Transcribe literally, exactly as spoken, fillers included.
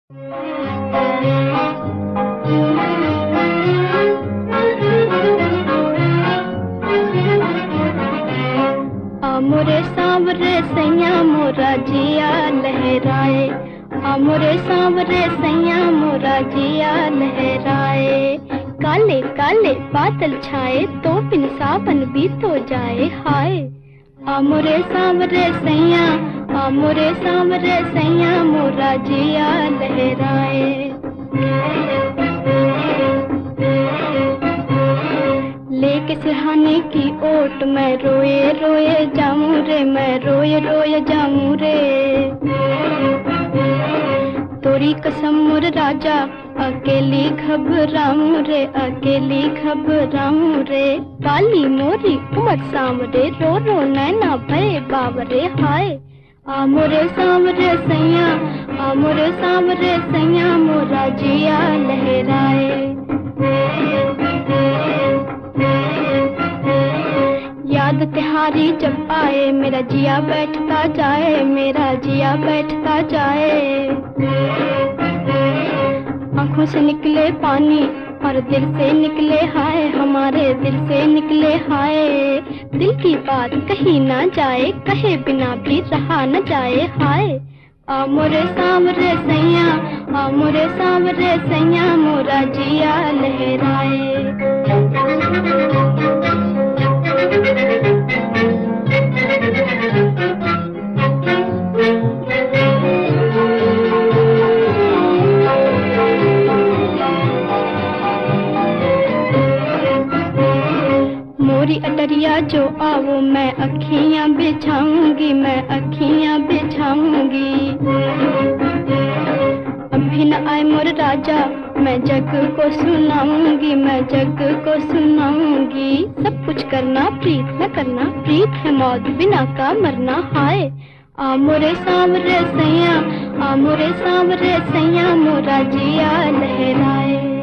मोरे सांवरे सैया मोरा जिया लहराए, मोरे सांवरे सैया मोरा जिया लहराए। काले काले बादल छाए तो बिन सावन भी तो जाए हाय। मोरे सांवरे सैया, मोरे सांवरे सैया मोरा जिया लहराए। लेके सिरहाने की ओट मैं रोए रोए जाऊं रे, मैं रोए रोए जाऊं रे। तोरी कसम मोर राजा अकेली घबराऊं रे, अकेली घबराऊं रे। काली मोरी उमर सांवरे रो रो नैना भरे बावरे हाय। आ मोरे सांवरे सैया, आ मोरे सांवरे सैया मोरा जिया लहराए। याद तिहारी जब आए मेरा जिया बैठता जाए, मेरा जिया बैठता जाए। आँखों से निकले पानी और दिल से निकले हाय, हमारे दिल से निकले हाय। दिल की बात कही ना जाए, कहे बिना भी रहा न जाए हाय। आ मोरे सांवरे सैया, आ मोरे सांवरे सैया मोरा जिया लहराए। मोरी अटरिया जो आओ मैं अखियां बिछाऊंगी, मैं अखियां बिछाऊंगी। अभी न आए मोर राजा मैं जग को सुनाऊंगी, मैं जग को सुनाऊंगी। सब कुछ करना प्रीत न करना, प्रीत है मौत बिना का मरना हाय। आ मोरे सांवरे सैया, आ मोरे सांवरे सैया मोरा जिया लहराए।